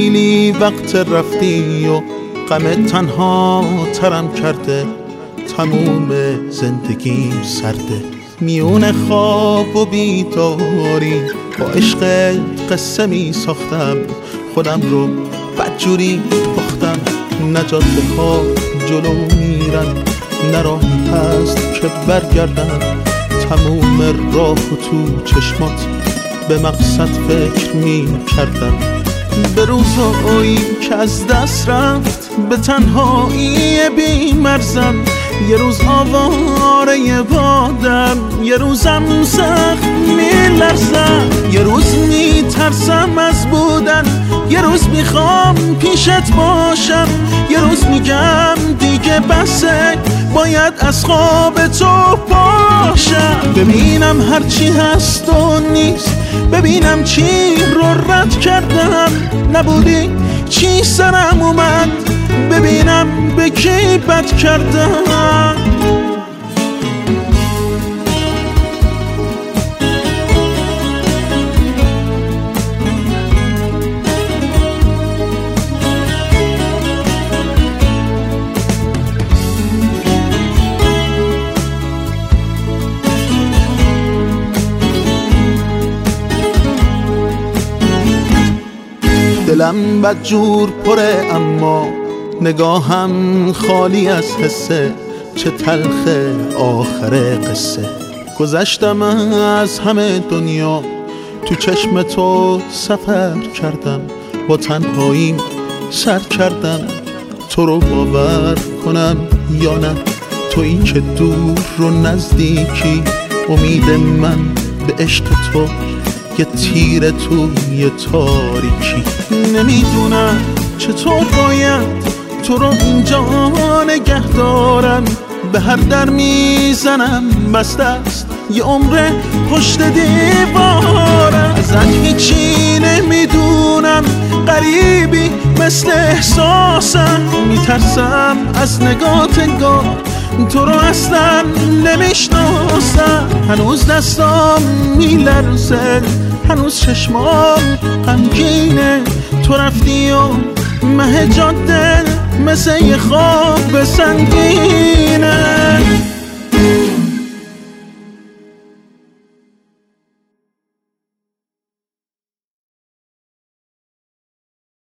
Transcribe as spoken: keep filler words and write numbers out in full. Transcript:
خیلی وقت رفتی و غم تنها ترم کرده، تموم زندگیم سرده. میون خواب و بیداری با عشقت قصه می ساختم، خودم رو بدجوری باختم. نجات ها جلو میرن، نه راهی هست که برگردم. تموم راه و تو چشمات به مقصد فکر می کردم. به روزایی که از دست رفت، به تنهایی بی مرزم. یه روز آواره بادم، یه روزم سخت می لرزم. یه روز می ترسم از بودن، یه روز میخوام پیشت باشم. یه روز میگم دیگه بسه، باید از خواب تو باشم. ببینم هرچی هست و نیست، ببینم چی رو رد کردم. نبودی چی سرم اومد، ببینم به کی بد کردم. دلم بدجور پره اما نگاهم خالی از حسه. چه تلخه آخر قصه. گذشتم از همه دنیا، تو چشم تو سفر کردم. با تنهاییم سر کردم. تو رو باور کنم یا نه، تویی که دور رو نزدیکی. امید من به عشق تو، یه تیر توی تاریکی. نمیدونم چطور باید تو رو اینجا نگه دارم. به هر در میزنم بسته است، یه عمر پشت دیوارم. ازت هیچی نمیدونم، غریبی مثل احساسم. میترسم از نگات انگار تو رو اصلا نمیشناسم. هنوز دستام میلرزه، هنوز چشمام غمگینه. تو رفتی و مه جاده مثل یه خواب سنگینه.